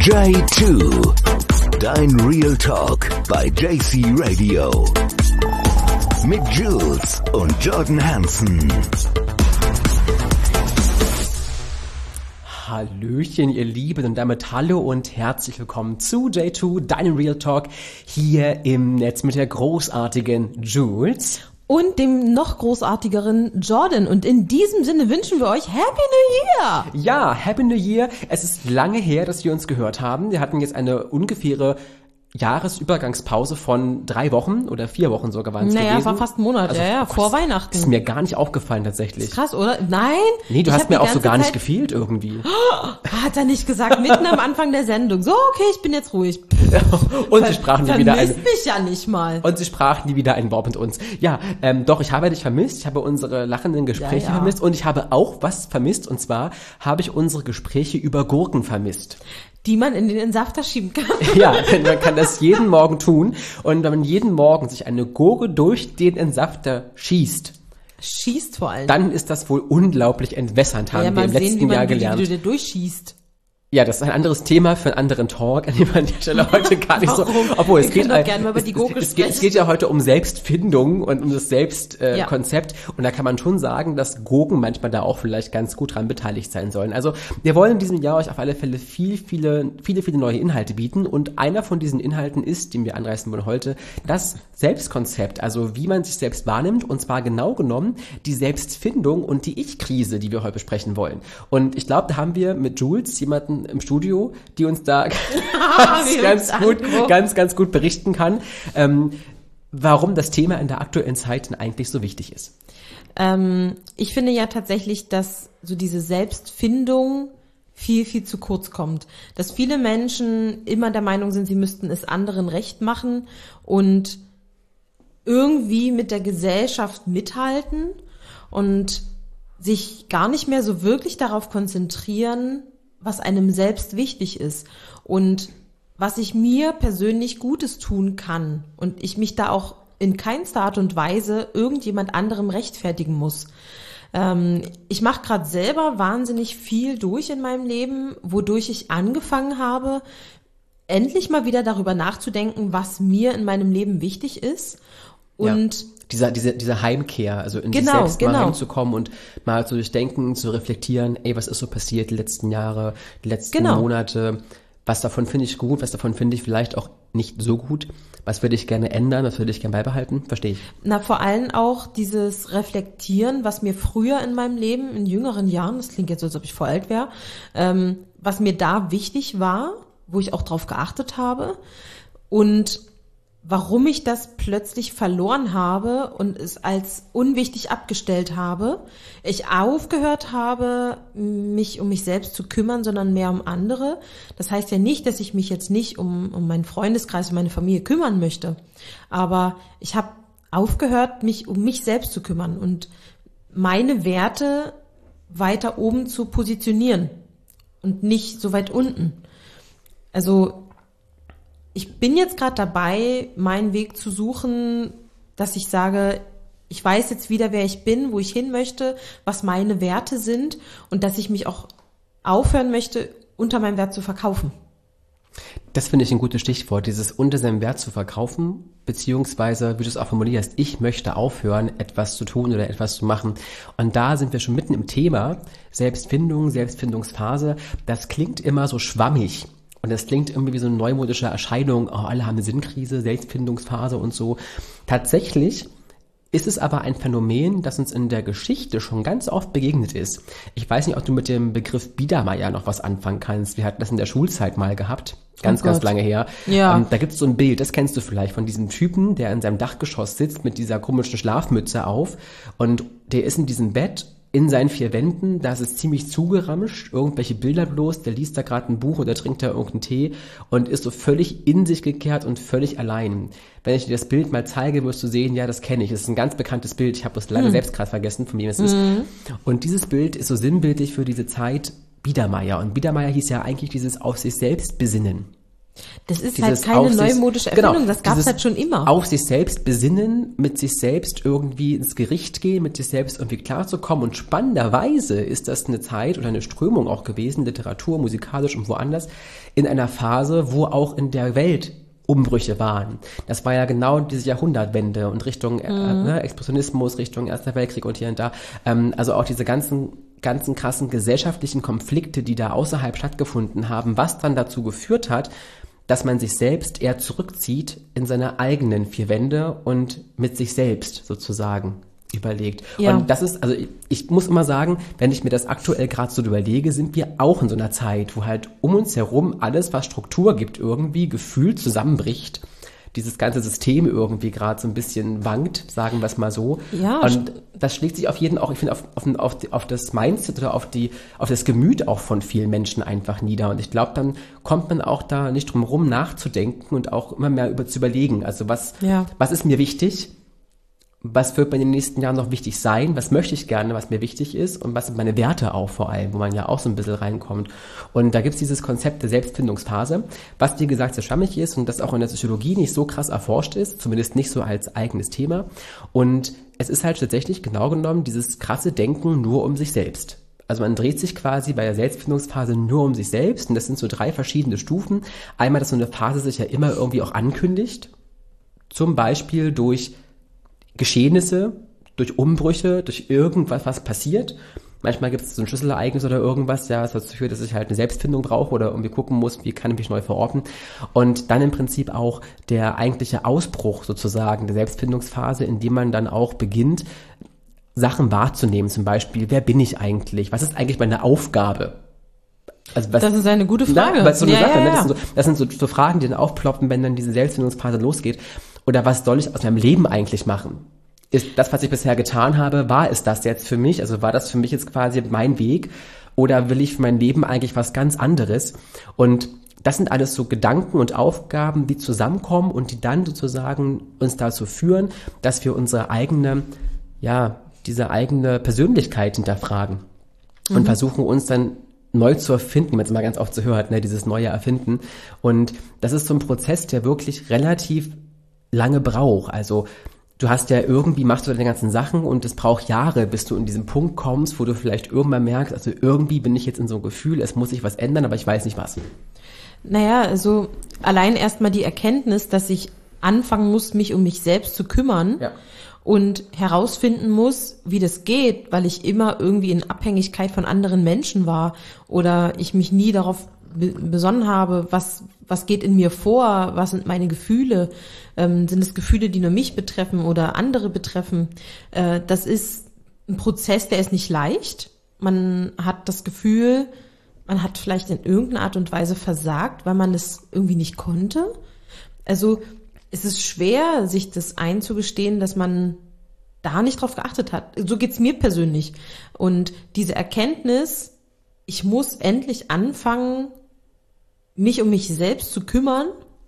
J2, dein Real Talk bei JC Radio. Mit Jules und Jordan Hansen. Hallöchen, ihr Lieben, und damit hallo und herzlich willkommen zu J2, deinem Real Talk, hier im Netz mit der großartigen Jules. Und dem noch großartigeren Jordan. Und in diesem Sinne wünschen wir euch Happy New Year! Ja, Happy New Year. Es ist lange her, dass wir uns gehört haben. Wir hatten jetzt eine ungefähre Jahresübergangspause von 3 Wochen oder 4 Wochen sogar waren es gewesen. Naja, war fast ein Monat, also, vor Weihnachten. Ist mir gar nicht aufgefallen tatsächlich. Ist krass, oder? Nein? Nee, du hast mir auch so gar nicht gefehlt irgendwie. Hat er nicht gesagt, mitten am Anfang der Sendung. So, okay, ich bin jetzt ruhig. Und sie sprachen nie wieder Vermisst mich ja nicht mal. Und sie sprachen nie wieder ein Wort mit uns. Ja, doch, ich habe dich vermisst. Ich habe unsere lachenden Gespräche vermisst. Und ich habe auch was vermisst. Und zwar habe ich unsere Gespräche über Gurken vermisst. Die man in den Entsafter schieben kann. Ja, denn man kann das jeden Morgen tun. Und wenn man jeden Morgen sich eine Gurke durch den Entsafter schießt vor allem. Dann ist das wohl unglaublich entwässernd, haben wir im letzten Jahr gelernt. Wie du da durchschießt. Ja, das ist ein anderes Thema für einen anderen Talk, an dem wir an der Stelle heute gar nicht so, obwohl es geht, gerne mal über die Gurke es geht ja heute um Selbstfindung und um das Selbstkonzept. Und da kann man schon sagen, dass Gurken manchmal da auch vielleicht ganz gut dran beteiligt sein sollen. Also wir wollen in diesem Jahr euch auf alle Fälle viele neue Inhalte bieten. Und einer von diesen Inhalten ist, den wir anreißen wollen heute, das Selbstkonzept. Also wie man sich selbst wahrnimmt, und zwar genau genommen die Selbstfindung und die Ich-Krise, die wir heute besprechen wollen. Und ich glaube, da haben wir mit Jules jemanden im Studio, die uns da ganz gut berichten kann, warum das Thema in der aktuellen Zeit denn eigentlich so wichtig ist. Ich finde ja tatsächlich, dass so diese Selbstfindung viel zu kurz kommt. Dass viele Menschen immer der Meinung sind, sie müssten es anderen recht machen und irgendwie mit der Gesellschaft mithalten und sich gar nicht mehr so wirklich darauf konzentrieren, was einem selbst wichtig ist und was ich mir persönlich Gutes tun kann und ich mich da auch in keinster Art und Weise irgendjemand anderem rechtfertigen muss. Ich mache gerade selber wahnsinnig viel durch in meinem Leben, wodurch ich angefangen habe, endlich mal wieder darüber nachzudenken, was mir in meinem Leben wichtig ist. Und diese Heimkehr, also in sich selbst mal heimzukommen und mal zu durchdenken, zu reflektieren, was ist so passiert die letzten Jahre, die letzten Monate, was davon finde ich gut, was davon finde ich vielleicht auch nicht so gut, was würde ich gerne ändern, was würde ich gerne beibehalten, verstehe ich. Na, vor allem auch dieses Reflektieren, was mir früher in meinem Leben, in jüngeren Jahren, das klingt jetzt so, als ob ich voll alt wäre, was mir da wichtig war, wo ich auch drauf geachtet habe und warum ich das plötzlich verloren habe und es als unwichtig abgestellt habe. Ich aufgehört habe, mich um mich selbst zu kümmern, sondern mehr um andere. Das heißt ja nicht, dass ich mich jetzt nicht um meinen Freundeskreis und meine Familie kümmern möchte. Aber ich habe aufgehört, mich um mich selbst zu kümmern und meine Werte weiter oben zu positionieren und nicht so weit unten. Also ich bin jetzt gerade dabei, meinen Weg zu suchen, dass ich sage, ich weiß jetzt wieder, wer ich bin, wo ich hin möchte, was meine Werte sind und dass ich mich auch aufhören möchte, unter meinem Wert zu verkaufen. Das finde ich ein gutes Stichwort, dieses unter seinem Wert zu verkaufen, beziehungsweise, wie du es auch formulierst, ich möchte aufhören, etwas zu tun oder etwas zu machen. Und da sind wir schon mitten im Thema Selbstfindung, Selbstfindungsphase. Das klingt immer so schwammig. Und das klingt irgendwie wie so eine neumodische Erscheinung, alle haben eine Sinnkrise, Selbstfindungsphase und so. Tatsächlich ist es aber ein Phänomen, das uns in der Geschichte schon ganz oft begegnet ist. Ich weiß nicht, ob du mit dem Begriff Biedermeier noch was anfangen kannst. Wir hatten das in der Schulzeit mal gehabt, ganz lange her. Ja. Da gibt es so ein Bild, das kennst du vielleicht, von diesem Typen, der in seinem Dachgeschoss sitzt mit dieser komischen Schlafmütze auf und der ist in diesem Bett in seinen 4 Wänden, da ist es ziemlich zugeramscht, irgendwelche Bilder bloß, der liest da gerade ein Buch oder trinkt da irgendeinen Tee und ist so völlig in sich gekehrt und völlig allein. Wenn ich dir das Bild mal zeige, wirst du sehen, ja, das kenne ich, das ist ein ganz bekanntes Bild, ich habe das leider selbst gerade vergessen, von wem es ist. Und dieses Bild ist so sinnbildlich für diese Zeit Biedermeier. Und Biedermeier hieß ja eigentlich dieses auf sich selbst besinnen. Das ist Dieses halt keine auf sich- neumodische Erfindung, genau, das gab es dieses halt schon immer. Auf sich selbst besinnen, mit sich selbst irgendwie ins Gericht gehen, mit sich selbst irgendwie klarzukommen. Und spannenderweise ist das eine Zeit oder eine Strömung auch gewesen, Literatur, musikalisch und woanders, in einer Phase, wo auch in der Welt Umbrüche waren. Das war ja genau diese Jahrhundertwende und Richtung Expressionismus, Richtung Erster Weltkrieg und hier und da. Also auch diese ganzen krassen gesellschaftlichen Konflikte, die da außerhalb stattgefunden haben, was dann dazu geführt hat, dass man sich selbst eher zurückzieht in seine eigenen vier Wände und mit sich selbst sozusagen überlegt. Ja. Und das ist, also ich muss immer sagen, wenn ich mir das aktuell gerade so überlege, sind wir auch in so einer Zeit, wo halt um uns herum alles, was Struktur gibt, irgendwie gefühlt zusammenbricht. Dieses ganze System irgendwie gerade so ein bisschen wankt, sagen wir es mal so. Ja. Und das schlägt sich auf jeden auch, ich finde, auf das Mindset oder auf das Gemüt auch von vielen Menschen einfach nieder. Und ich glaube, dann kommt man auch da nicht drum rum nachzudenken und auch immer mehr zu überlegen. Also was ist mir wichtig? Was wird mir in den nächsten Jahren noch wichtig sein? Was möchte ich gerne, was mir wichtig ist? Und was sind meine Werte auch vor allem, wo man ja auch so ein bisschen reinkommt. Und da gibt's dieses Konzept der Selbstfindungsphase, was wie gesagt sehr schwammig ist und das auch in der Psychologie nicht so krass erforscht ist, zumindest nicht so als eigenes Thema. Und es ist halt tatsächlich genau genommen dieses krasse Denken nur um sich selbst. Also man dreht sich quasi bei der Selbstfindungsphase nur um sich selbst und das sind so 3 verschiedene Stufen. Einmal, dass so eine Phase sich ja immer irgendwie auch ankündigt, zum Beispiel durch Geschehnisse, durch Umbrüche, durch irgendwas, was passiert. Manchmal gibt es so ein Schlüsselereignis oder irgendwas, ja, was dazu führt, dass ich halt eine Selbstfindung brauche oder irgendwie gucken muss, wie kann ich mich neu verorten. Und dann im Prinzip auch der eigentliche Ausbruch sozusagen der Selbstfindungsphase, in dem man dann auch beginnt, Sachen wahrzunehmen. Zum Beispiel, wer bin ich eigentlich? Was ist eigentlich meine Aufgabe? Also was, Das ist eine gute Frage. Na, so eine Sache, ja. Ne? Das sind so Fragen, die dann aufploppen, wenn dann diese Selbstfindungsphase losgeht. Oder was soll ich aus meinem Leben eigentlich machen? Ist das, was ich bisher getan habe, war es das jetzt für mich? Also war das für mich jetzt quasi mein Weg? Oder will ich für mein Leben eigentlich was ganz anderes? Und das sind alles so Gedanken und Aufgaben, die zusammenkommen und die dann sozusagen uns dazu führen, dass wir unsere eigene, diese eigene Persönlichkeit hinterfragen und versuchen uns dann neu zu erfinden, wenn man es mal ganz oft so hört, ne, dieses neue Erfinden. Und das ist so ein Prozess, der wirklich relativ lange braucht. Also du hast ja irgendwie, machst du deine ganzen Sachen und es braucht Jahre, bis du in diesen Punkt kommst, wo du vielleicht irgendwann merkst, also irgendwie bin ich jetzt in so einem Gefühl, es muss sich was ändern, aber ich weiß nicht was. Naja, also allein erstmal die Erkenntnis, dass ich anfangen muss, mich um mich selbst zu kümmern und herausfinden muss, wie das geht, weil ich immer irgendwie in Abhängigkeit von anderen Menschen war oder ich mich nie darauf besonnen habe, was geht in mir vor, was sind meine Gefühle, sind es Gefühle, die nur mich betreffen oder andere betreffen. Das ist ein Prozess, der ist nicht leicht. Man hat das Gefühl, man hat vielleicht in irgendeiner Art und Weise versagt, weil man es irgendwie nicht konnte. Also es ist schwer, sich das einzugestehen, dass man da nicht drauf geachtet hat. So geht's mir persönlich. Und diese Erkenntnis, ich muss endlich anfangen, mich um mich selbst zu kümmern,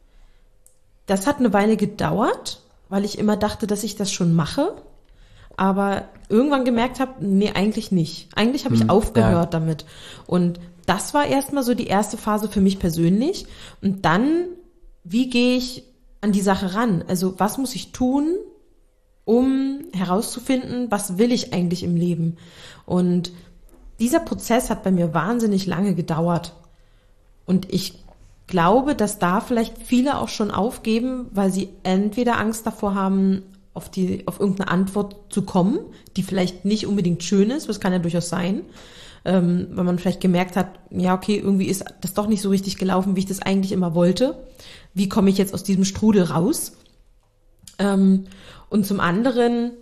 das hat eine Weile gedauert, weil ich immer dachte, dass ich das schon mache, aber irgendwann gemerkt habe, nee, eigentlich nicht. Eigentlich habe ich aufgehört damit. Und das war erstmal so die erste Phase für mich persönlich. Und dann, wie gehe ich an die Sache ran? Also was muss ich tun, um herauszufinden, was will ich eigentlich im Leben? Und dieser Prozess hat bei mir wahnsinnig lange gedauert. Und ich glaube, dass da vielleicht viele auch schon aufgeben, weil sie entweder Angst davor haben, auf irgendeine Antwort zu kommen, die vielleicht nicht unbedingt schön ist, das kann ja durchaus sein, weil man vielleicht gemerkt hat, ja okay, irgendwie ist das doch nicht so richtig gelaufen, wie ich das eigentlich immer wollte. Wie komme ich jetzt aus diesem Strudel raus? Und zum anderen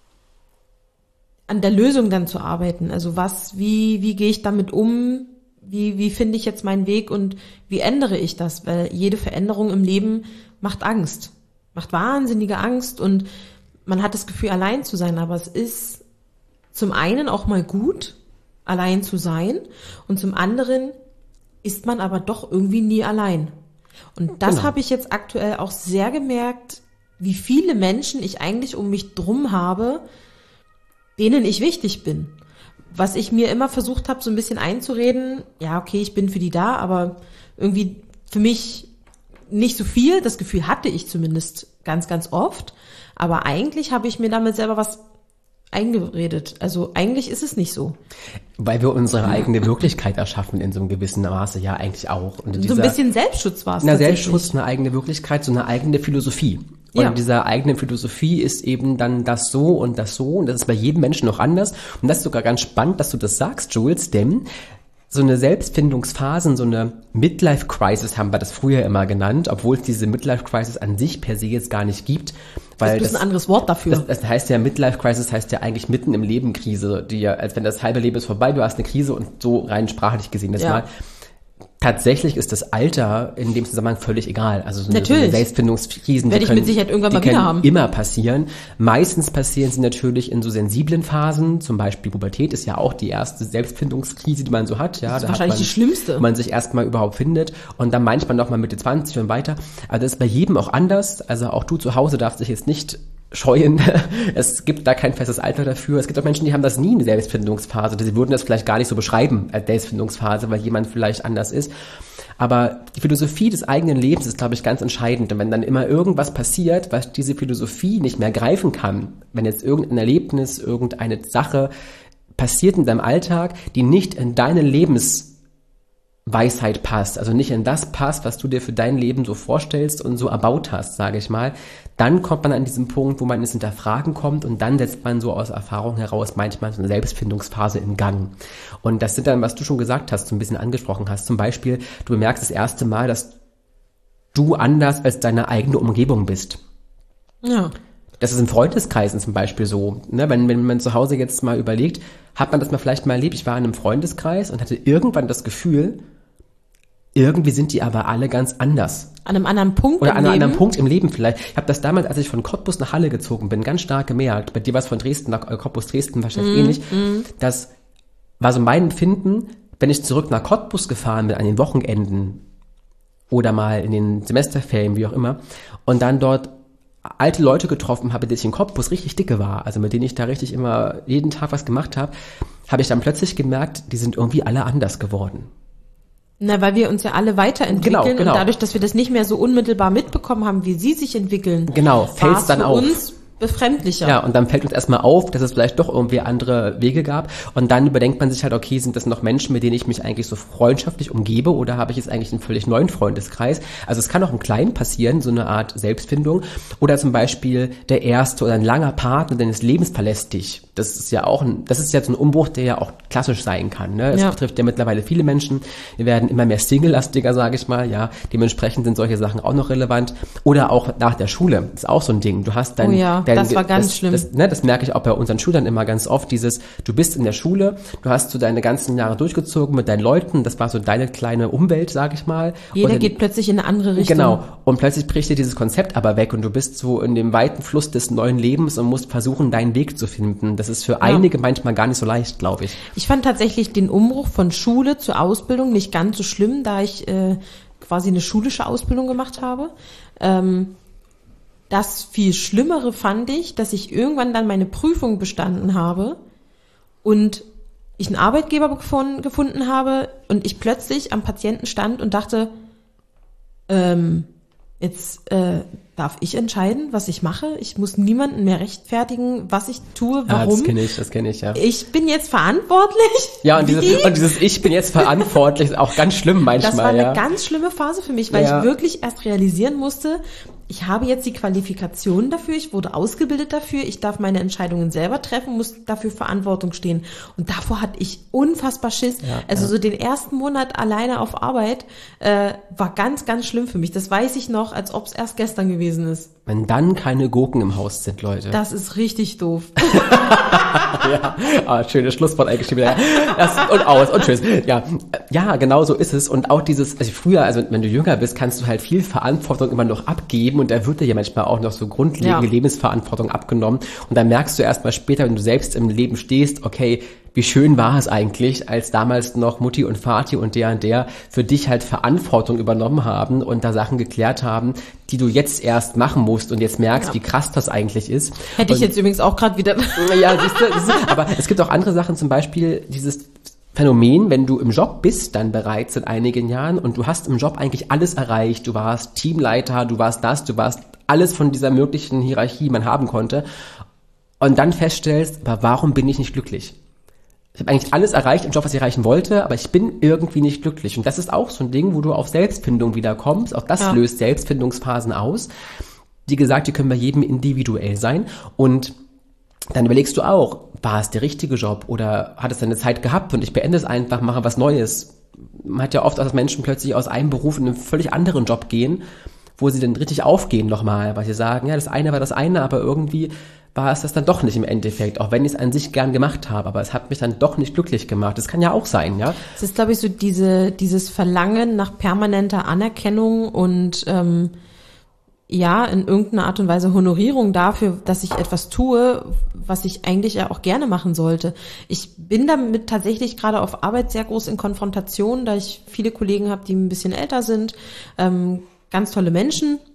an der Lösung dann zu arbeiten. Also wie gehe ich damit um? Wie finde ich jetzt meinen Weg und wie ändere ich das? Weil jede Veränderung im Leben macht Angst, macht wahnsinnige Angst und man hat das Gefühl, allein zu sein. Aber es ist zum einen auch mal gut, allein zu sein und zum anderen ist man aber doch irgendwie nie allein. Und das habe ich jetzt aktuell auch sehr gemerkt, wie viele Menschen ich eigentlich um mich drum habe, denen ich wichtig bin. Was ich mir immer versucht habe, so ein bisschen einzureden, ja, okay, ich bin für die da, aber irgendwie für mich nicht so viel, das Gefühl hatte ich zumindest ganz, ganz oft. Aber eigentlich habe ich mir damit selber was eingeredet. Also eigentlich ist es nicht so. Weil wir unsere eigene Wirklichkeit erschaffen in so einem gewissen Maße, ja eigentlich auch. Und So ein bisschen Selbstschutz war es tatsächlich. Selbstschutz, eine eigene Wirklichkeit, so eine eigene Philosophie. Und in dieser eigenen Philosophie ist eben dann das so und das so. Und das ist bei jedem Menschen noch anders. Und das ist sogar ganz spannend, dass du das sagst, Jules, denn so eine Selbstfindungsphase, so eine Midlife-Crisis haben wir das früher immer genannt, obwohl es diese Midlife-Crisis an sich per se jetzt gar nicht gibt. Weil das ist ein anderes Wort dafür. Das heißt ja, Midlife-Crisis heißt ja eigentlich mitten im Leben Krise, die ja, als wenn das halbe Leben ist vorbei, du hast eine Krise und so rein sprachlich gesehen das mal. Tatsächlich ist das Alter in dem Zusammenhang völlig egal. Also so eine Selbstfindungskrisen, werde ich mit Sicherheit irgendwann mal wieder haben. Immer passieren. Meistens passieren sie natürlich in so sensiblen Phasen. Zum Beispiel Pubertät ist ja auch die erste Selbstfindungskrise, die man so hat. Ja, das ist wahrscheinlich die schlimmste. Wo man sich erstmal überhaupt findet und dann manchmal noch mal Mitte 20 und weiter. Aber das ist bei jedem auch anders. Also auch du zu Hause darfst dich jetzt nicht scheuen. Es gibt da kein festes Alter dafür. Es gibt auch Menschen, die haben das nie in der Selbstfindungsphase. Sie würden das vielleicht gar nicht so beschreiben als Selbstfindungsphase, weil jemand vielleicht anders ist. Aber die Philosophie des eigenen Lebens ist, glaube ich, ganz entscheidend. Und wenn dann immer irgendwas passiert, was diese Philosophie nicht mehr greifen kann, wenn jetzt irgendein Erlebnis, irgendeine Sache passiert in deinem Alltag, die nicht in deine Lebensweisheit passt, also nicht in das passt, was du dir für dein Leben so vorstellst und so erbaut hast, sage ich mal, dann kommt man an diesen Punkt, wo man ins Hinterfragen kommt und dann setzt man so aus Erfahrung heraus manchmal so eine Selbstfindungsphase in Gang. Und das sind dann, was du schon gesagt hast, so ein bisschen angesprochen hast, zum Beispiel, du bemerkst das erste Mal, dass du anders als deine eigene Umgebung bist. Ja. Das ist in Freundeskreisen zum Beispiel so, ne? Wenn man zu Hause jetzt mal überlegt, hat man das mal vielleicht mal erlebt, ich war in einem Freundeskreis und hatte irgendwann das Gefühl, irgendwie sind die aber alle ganz anders. An einem anderen Punkt Oder an einem anderen Punkt im Leben vielleicht. Ich habe das damals, als ich von Cottbus nach Halle gezogen bin, ganz stark gemerkt. Bei dir war es von Dresden nach Cottbus, Dresden wahrscheinlich ähnlich. Das war so mein Empfinden, wenn ich zurück nach Cottbus gefahren bin an den Wochenenden oder mal in den Semesterferien, wie auch immer, und dann dort alte Leute getroffen habe, die ich in Cottbus richtig dicke war, also mit denen ich da richtig immer jeden Tag was gemacht habe, habe ich dann plötzlich gemerkt, die sind irgendwie alle anders geworden. Na, weil wir uns ja alle weiterentwickeln und dadurch, dass wir das nicht mehr so unmittelbar mitbekommen haben, wie sie sich entwickeln, fällt es dann auf. Uns befremdlicher. Ja, und dann fällt uns erstmal auf, dass es vielleicht doch irgendwie andere Wege gab und dann überdenkt man sich halt, okay, sind das noch Menschen, mit denen ich mich eigentlich so freundschaftlich umgebe oder habe ich jetzt eigentlich einen völlig neuen Freundeskreis? Also es kann auch im Kleinen passieren, so eine Art Selbstfindung oder zum Beispiel der erste oder ein langer Partner deines Lebens verlässt dich. Das ist ja so ein Umbruch, der ja auch klassisch sein kann. Ne? Es betrifft ja mittlerweile viele Menschen. Wir werden immer mehr Single-lastiger, sage ich mal. Ja, dementsprechend sind solche Sachen auch noch relevant. Oder auch nach der Schule. Das ist auch so ein Ding. Du hast das war ganz schlimm. Das merke ich auch bei unseren Schülern immer ganz oft. Du bist in der Schule, du hast so deine ganzen Jahre durchgezogen mit deinen Leuten. Das war so deine kleine Umwelt, sage ich mal. Jeder geht plötzlich in eine andere Richtung. Genau. Und plötzlich bricht dir dieses Konzept aber weg und du bist so in dem weiten Fluss des neuen Lebens und musst versuchen, deinen Weg zu finden. Das ist für einige manchmal gar nicht so leicht, glaube ich. Ich fand tatsächlich den Umbruch von Schule zur Ausbildung nicht ganz so schlimm, da ich quasi eine schulische Ausbildung gemacht habe. Das viel Schlimmere fand ich, dass ich irgendwann dann meine Prüfung bestanden habe und ich einen Arbeitgeber gefunden habe und ich plötzlich am Patienten stand und dachte, jetzt darf ich entscheiden, was ich mache. Ich muss niemanden mehr rechtfertigen, was ich tue, warum. Das kenne ich, ja. Ich bin jetzt verantwortlich. Ja, und dieses Ich bin jetzt verantwortlich ist auch ganz schlimm manchmal. Das war eine ganz schlimme Phase für mich, weil ich wirklich erst realisieren musste, ich habe jetzt die Qualifikation dafür, ich wurde ausgebildet dafür, ich darf meine Entscheidungen selber treffen, muss dafür Verantwortung stehen. Und davor hatte ich unfassbar Schiss. So den ersten Monat alleine auf Arbeit war ganz, ganz schlimm für mich. Das weiß ich noch, als ob es erst gestern gewesen ist. Wenn dann keine Gurken im Haus sind, Leute. Das ist richtig doof. Schönes Schlusswort eigentlich schon wieder. Und aus und tschüss. Ja, genau so ist es. Und auch dieses, früher, wenn du jünger bist, kannst du halt viel Verantwortung immer noch abgeben und da wird dir ja manchmal auch noch so grundlegende Lebensverantwortung abgenommen. Und dann merkst du erst mal später, wenn du selbst im Leben stehst, okay, wie schön war es eigentlich, als damals noch Mutti und Vati und der für dich halt Verantwortung übernommen haben und da Sachen geklärt haben, die du jetzt erst machen musst und jetzt merkst, wie krass das eigentlich ist. Hätte ich jetzt übrigens auch gerade wieder. Ja, siehst du, aber es gibt auch andere Sachen, zum Beispiel Phänomen, wenn du im Job bist, dann bereits seit einigen Jahren und du hast im Job eigentlich alles erreicht. Du warst Teamleiter, du warst alles von dieser möglichen Hierarchie, man haben konnte. Und dann feststellst, aber warum bin ich nicht glücklich? Ich habe eigentlich alles erreicht im Job, was ich erreichen wollte, aber ich bin irgendwie nicht glücklich. Und das ist auch so ein Ding, wo du auf Selbstfindung wieder kommst. Auch das löst Selbstfindungsphasen aus. Wie gesagt, die können bei jedem individuell sein. Und dann überlegst du auch, war es der richtige Job oder hat es seine Zeit gehabt und ich beende es einfach, mache was Neues. Man hat ja oft, dass Menschen plötzlich aus einem Beruf in einen völlig anderen Job gehen, wo sie dann richtig aufgehen nochmal, weil sie sagen, ja, das eine war das eine, aber irgendwie war es das dann doch nicht im Endeffekt, auch wenn ich es an sich gern gemacht habe, aber es hat mich dann doch nicht glücklich gemacht. Das kann ja auch sein, ja. Es ist, glaube ich, so dieses Verlangen nach permanenter Anerkennung und ja, in irgendeiner Art und Weise Honorierung dafür, dass ich etwas tue, was ich eigentlich ja auch gerne machen sollte. Ich bin damit tatsächlich gerade auf Arbeit sehr groß in Konfrontation, da ich viele Kollegen habe, die ein bisschen älter sind, ganz tolle Menschen,